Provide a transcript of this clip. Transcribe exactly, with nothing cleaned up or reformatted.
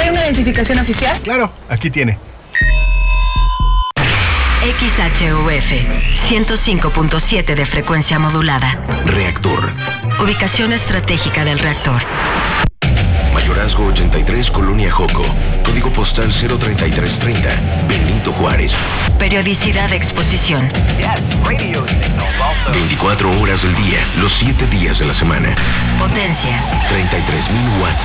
¿Trae una identificación oficial? Claro, aquí tiene. X H U F, ciento cinco punto siete de frecuencia modulada. Reactor. Ubicación estratégica del reactor. Mayorazgo ochenta y tres, Colonia Joco. Código postal cero treinta y tres treinta, Benito Juárez. Periodicidad de exposición. veinticuatro horas del día, los siete días de la semana. Potencia. treinta y tres mil watts